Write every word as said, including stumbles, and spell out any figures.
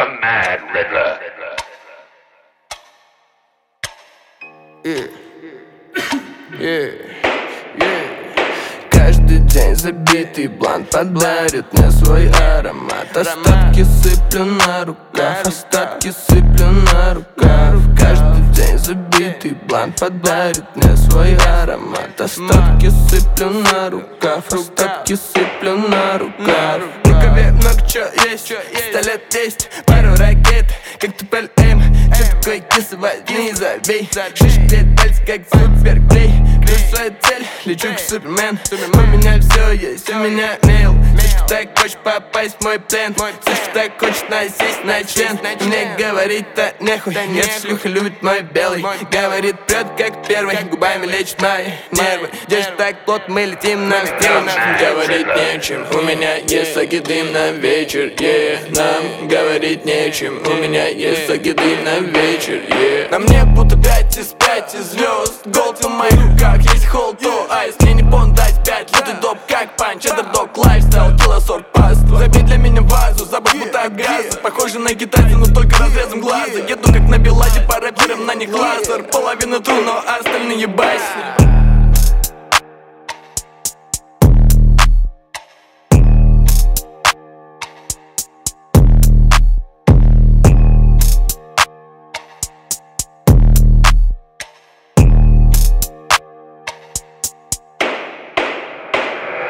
The Mad Riddler. Yeah. Yeah. Yeah. Каждый день забитый блант подарит мне свой аромат. Остатки сыплю на рукав, остатки сыплю на рукав. Каждый день забитый блант подарит мне свой аромат. Остатки сыплю на рукав, остатки сыплю на рукав. В рукаве много чё есть, пистолет есть, пару ракет, как тупель эм. Чё такое киса, возьми, забей. Шишки лет пальцы, как суперклей. Вижу свою цель, лечу как Супермен. У меня все есть, у меня нейл. Слишком так хочешь попасть в мой плен, слишком так хочешь носить на член. Мне говорить-то нехуй, нет, шлюха любит мой белый. Говорит, прет как первый, губами лечит мои нервы. Держит так плотно, мы летим на стрелу. Говорить нечем, у меня есть сагидым на вечер, yeah. Нам говорить нечем, у меня есть сагидым на вечер, yeah. На мне будто пять из пяти звезд. Голд на моих руках, есть холто, айс. Мне не пон дать пять, лютый доп как панч. Underdog лайфстайл, килосорт паст. Забить для меня вазу, забыть будто газ. Похоже на китайца, но только разрезом глаза. Еду как на Белазе, по рэперам на них лазер. Половина тру, но остальные басни.